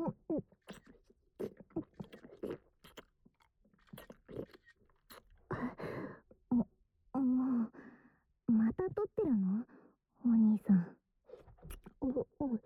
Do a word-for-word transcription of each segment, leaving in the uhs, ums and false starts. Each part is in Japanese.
も、もう、また撮ってるの？お兄さん。お、お、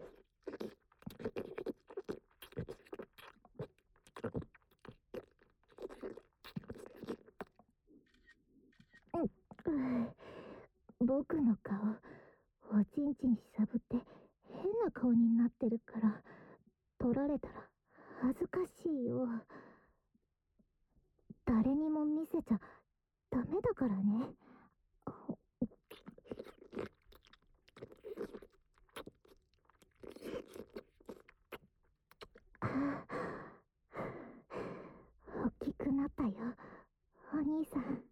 僕の顔、おちんちんしゃぶって変な顔になってるから、撮られたら恥ずかしいよ。誰にも見せちゃダメだからね。大きくなったよ、お兄さん。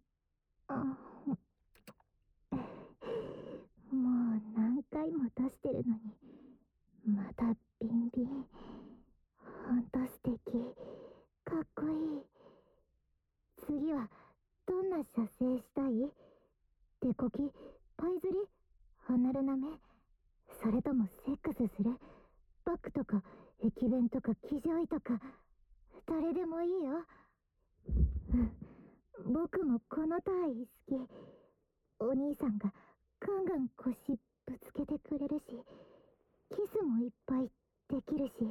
もう何回も出してるのに、またビンビン。ほんと素敵。かっこいい。次はどんな射精したい？手こき、パイ釣り、離れなめ、それともセックスする？バックとか駅弁とか騎乗位とか、誰でもいいよ。うん、僕もこの体好き。お兄さんがガンガン腰ぶつけてくれるし、キスもいっぱいできるし。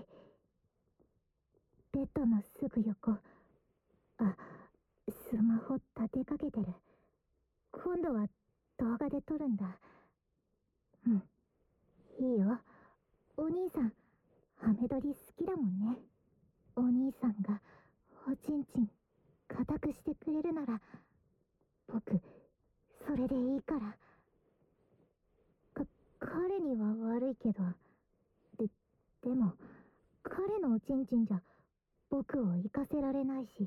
ベッドのすぐ横。あ、スマホ立てかけてる。今度は動画で撮るんだ。うん、いいよ。お兄さん、ハメ撮り好きだもんね。お兄さんがおちんちん固くしてくれるなら、僕、それでいいから。か、彼には悪いけど、で、でも、彼のおちんちんじゃ、僕を行かせられないし、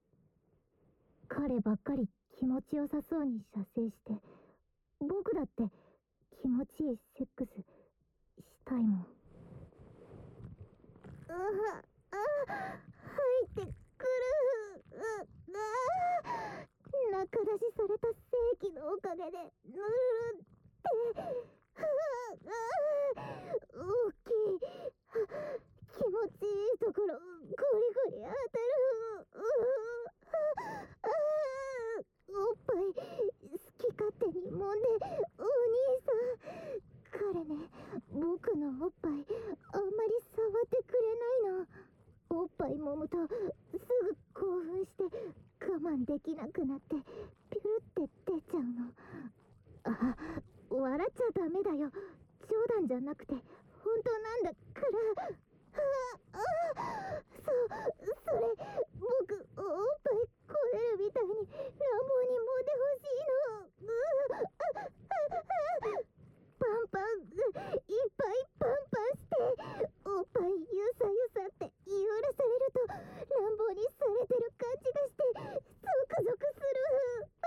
彼ばっかり気持ちよさそうに射精して、僕だって気持ちいいセックスしたいもん。ああ、入ってくる。う、あ、中出しされた精液のおかげでぬるって、ああ、大きい。気持ちいいところゴリゴリ当たる。うああ、おっぱい好き勝手に揉んで。お兄さん、彼ね、僕のおっぱいあんまり触ってくれないの。おっぱい揉むとすぐ興奮して我慢できなくなってピュルって出ちゃうの。あ、笑っちゃダメだよ。冗談じゃなくて本当なんだから。ああ、そう、それ、僕、おっぱいこねるみたいに乱暴に揉んでほしいの。うあああ、パンパン、いっぱいパンパンして、おっぱいゆさゆさって揺らされると乱暴にされてる感じがしてゾクゾクする。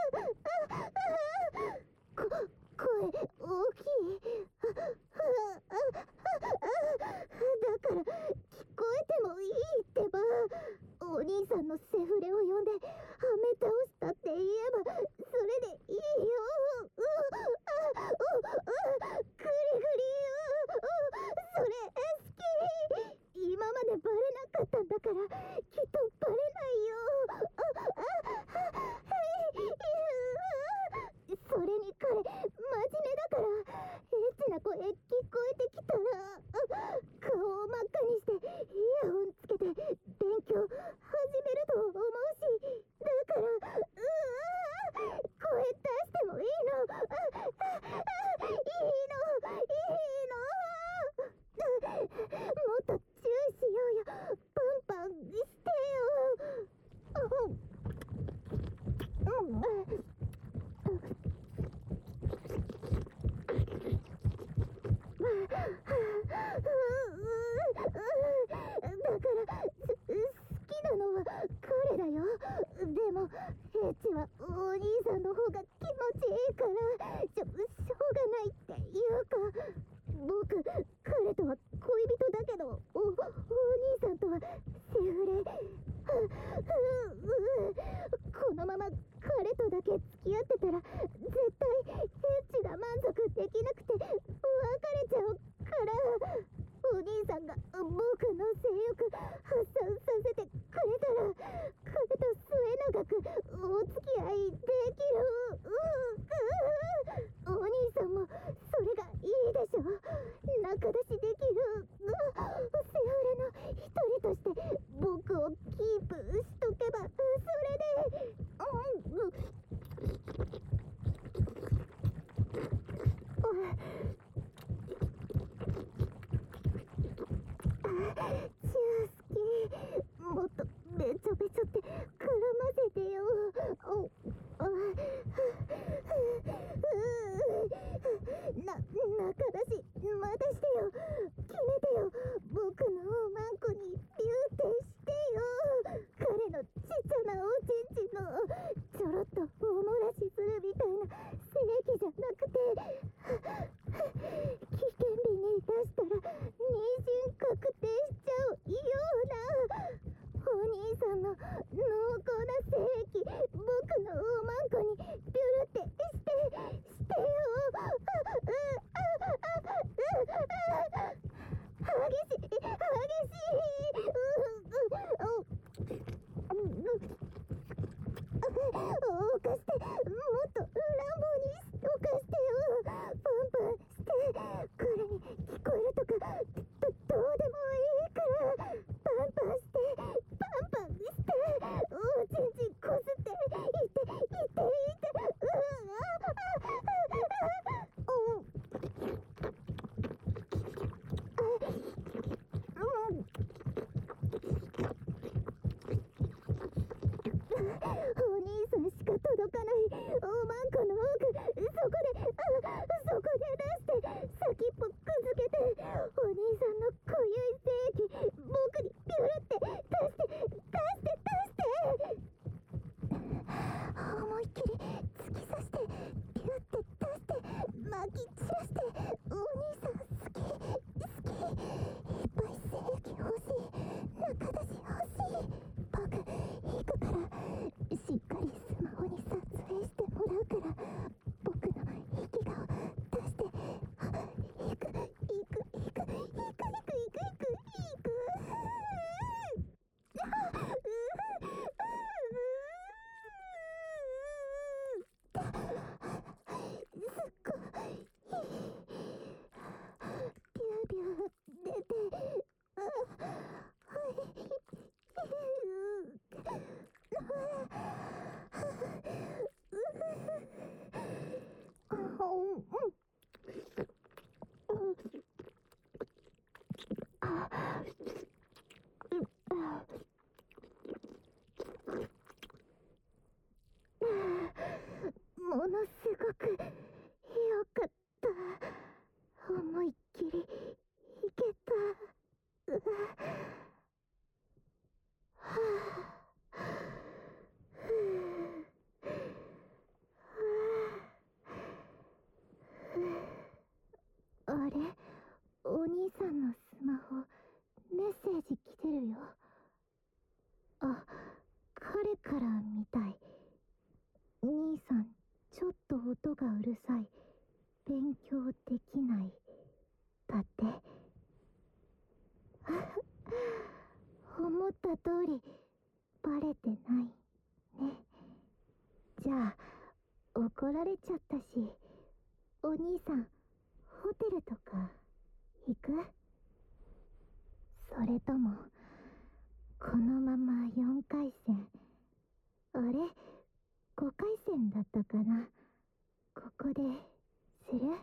った通りバレてないね。じゃあ怒られちゃったし、お兄さんホテルとか行く？それともこのままよんかい戦、あれごかい戦だったかな、ここでする？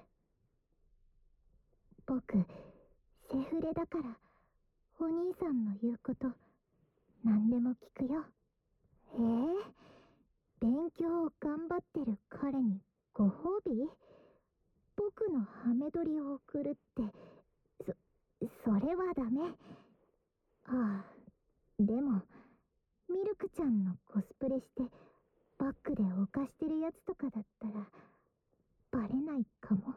僕セフレだからお兄さんの言うこと何でも聞くよ。えー、勉強を頑張ってる彼にご褒美？僕のハメ撮りを送るって、そ、それはダメ。ああ、でも、ミルクちゃんのコスプレしてバックで犯してるやつとかだったらバレないかも。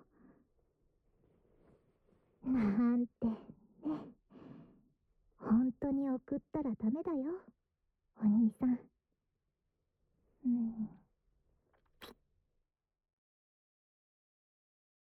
なんてね。本当に送ったらダメだよ、お兄さん。